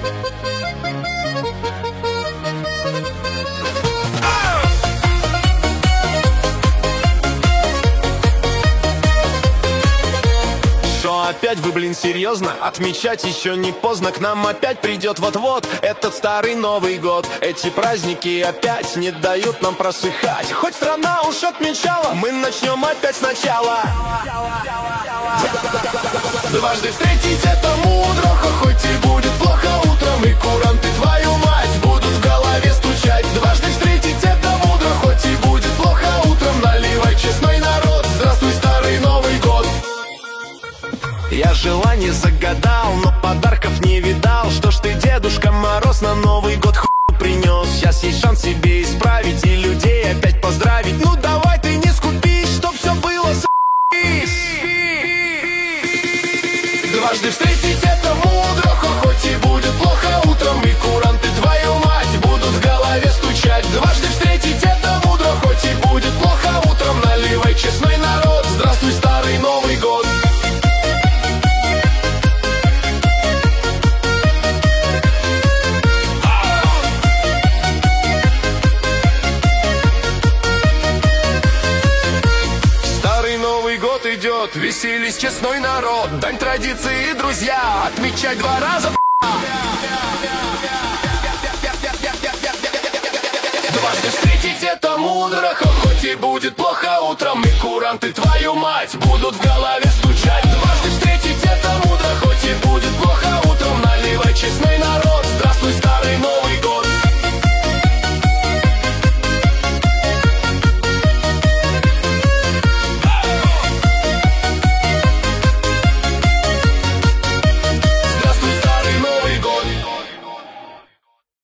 Опять вы, блин, серьезно? Отмечать еще не поздно. К нам опять придет вот-вот этот старый Новый год. Эти праздники опять не дают нам просыхать. Хоть страна уж отмечала, мы начнем опять сначала. Дважды встретить это мудро, хоть и будет плохо утром, и куранты твою мать будут в голове стучать. Дважды встретить это мудро, хоть и будет плохо утром. Наливай, честной народ, здравствуй, старый Новый год. Я желание загадал, но подарков не видал. Что ж ты, Дедушка Мороз, на Новый год хуй принес? Сейчас есть шанс себе исправить и людей опять поздравить. Ну давай ты не скупись, чтоб все было с***ись. Дважды встретить это мудро, хоть и будет плохо утром, и куранты твою мать будут в голове стучать. Дважды встретить это мудро, хоть и будет плохо утром. Наливай, честной народ, здравствуй, старый Новый год. Идет, веселись, честной народ, дань традиции, друзья, отмечать 2 раза. Дважды встретить это мудро, хоть и будет плохо утром, и куранты твою мать будут в голове стучать. Дважды встретить это мудро, хоть и будет